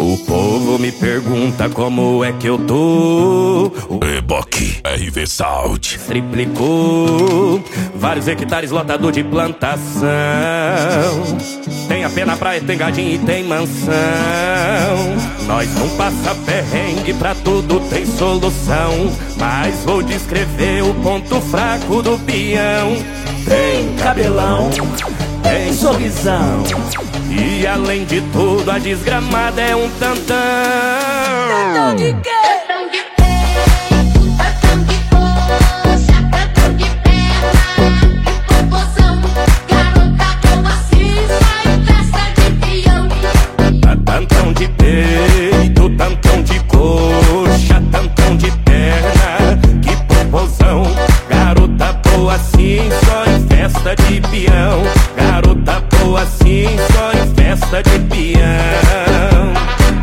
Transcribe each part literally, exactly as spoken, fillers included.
O povo me pergunta como é que eu tô. Eboque, R V Saúde. Triplicou vários hectares lotado de plantação. Tem a pé na praia, tem gadinho e tem mansão. Nós não passa perrengue, pra tudo tem solução. Mas vou descrever o ponto fraco do peão. Tem cabelão, tem sorrisão, e além de tudo a desgramada é um tantão. Tantão de quê? Tantão de peito, tantão de coxa, tantão de perna e popozão. Garota como assim, só em festa de peão. Tantão de peito, tantão de coxa, tantão de perna, que popozão. Garota boa assim, só em festa de peão. Garota boa assim, só em festa de peão.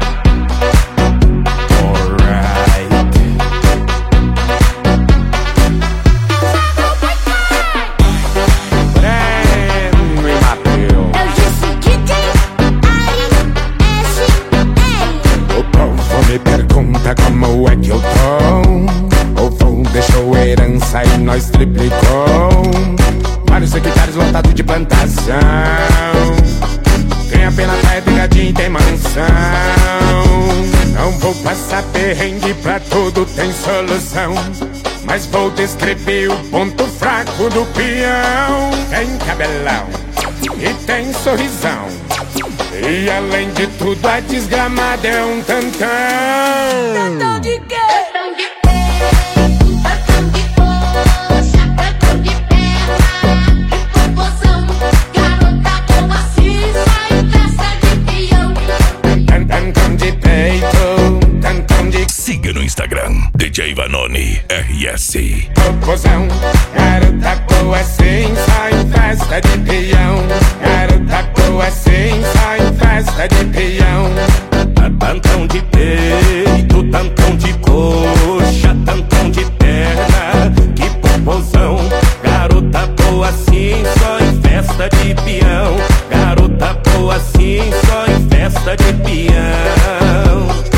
Alright. Breno e Mateus. Eu disse D J A S L. O povo me pergunta como é que eu tô. O povo deixou herança e nós triplicou. Vários hectares lotados de plantação. Tem a pena praia, tem gadinho e tem mansão. Não vou passar perrengue, pra tudo tem solução. Mas vou descrever o ponto fraco do peão. Tem cabelão e tem sorrisão, e além de tudo a desgramada é um tantão. Tantão de quê? Tantão de peito, tantão de coxa, tantão de perna e popozão. Garota como assim, só em festa de peão. Tantão de peito, tantão de Siga no Instagram, D J Vanoni R S. popozão. Garota boa assim, só em festa de peão. Garota boa assim, só em festa de peão. Tantão de peito, tantão de coxa, tantão de perna, que popozão. Garota boa assim, só em festa de peão. Garota boa assim, só em festa de peão.